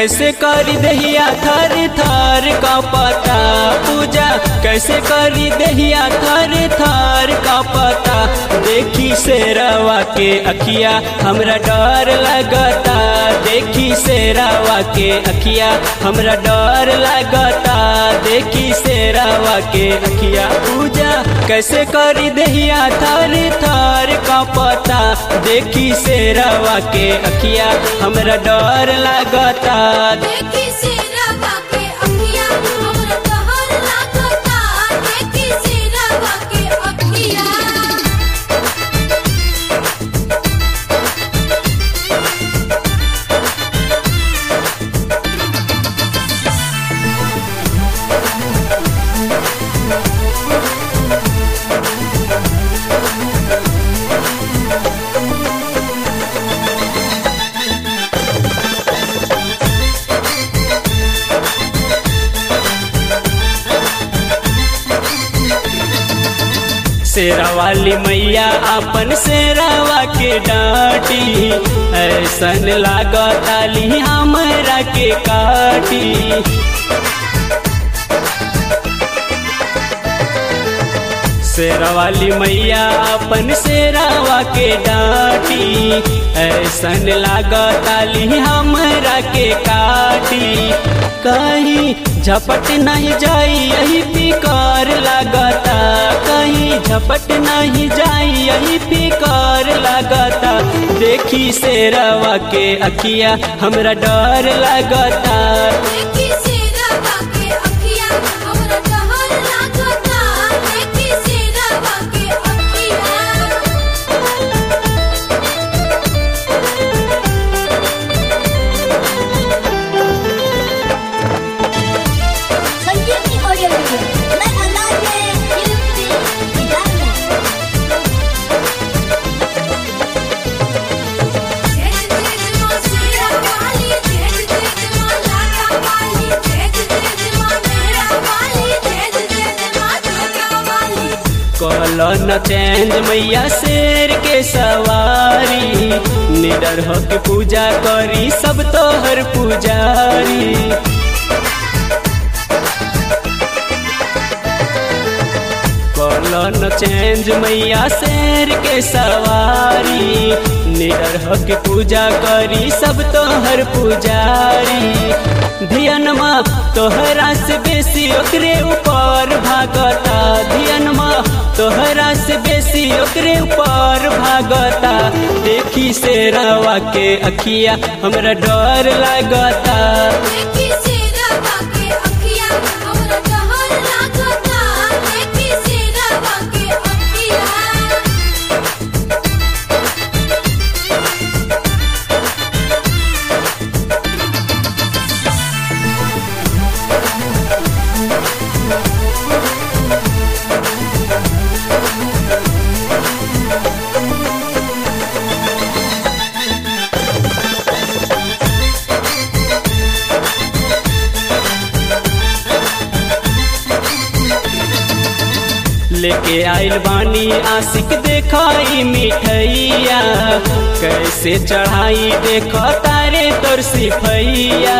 कैसे करी दहिया थर थर का पता, पूजा कैसे करी दहिया थर थर का पता। देखी शेरवा के अखिया हमरा डर लगता, देखी शेरवा के अखिया हमरा डर लगता, देखी शेरवा के अखिया। पूजा कैसे करी दहिया थर थर का पता, देखी शेरवा के अखिया हमरा डर लगता। देखी शेरवा के अखिया हमरा डर लगता, देखी शेरवा के अखिया। शेरा वाली मैया अपन शेरावा के डांटी, ऐसन लागता ली हमरा के काटी। शेरा वाली मैया अपन शेरावा के डांटी, ऐसन लागता ली हमरा के काटी। कहीं झपट नहीं जाई यही फिकर लगता, कहीं झपट नहीं जाई यही फिकर लगता। देखी शेरवा के अखिया हमरा डर लगता, देखी शेरवा के अखिया हमरा डर लगता, देखी शेरवा के अखिया। संजीवनी ऑडियो वीडियो नए अंदाज में फिल्म से इजाजत। जय जय मां शेरा वाली, जय जय मां लाडा वाली, जय जय मां मेरा वाली, जय जय मां जोगा वाली। कलो न चेंज मैया शेर के सवारी, निडर होके पूजा करी सब तोहर पुजारी। कलो न चेंज मैया शेर के सवारी, निडर होके पूजा करी सब तोहर पुजारी। धियनमा तोहरा से बेसी ओकरे ऊपर भागता, धियनमा तोहरा से बेसी ओकरे ऊपर भागता। देखी शेरवा के अखिया हमरा डर लगता, देखी शेरवा के अखिया हमरा डर लगता, देखी शेरवा के अखिया। लेके आइल बानी आशिक देखाई मिठैया, कैसे चढ़ाई देखो तारे तोर सिफैया।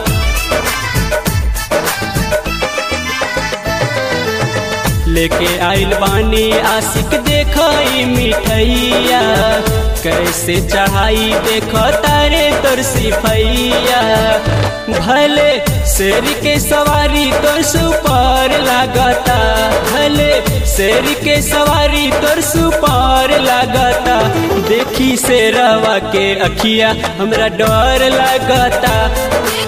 लेके आइल बानी आशिक देखाई मिठैया, कैसे चढ़ाई देखो तारे तोर सिफैया। भले शेर के सवारी तोर सुपर लगता, भले शेर के सवारी तोर सुपर लगता। देखी शेरवा के अखिया हमरा डर लगता,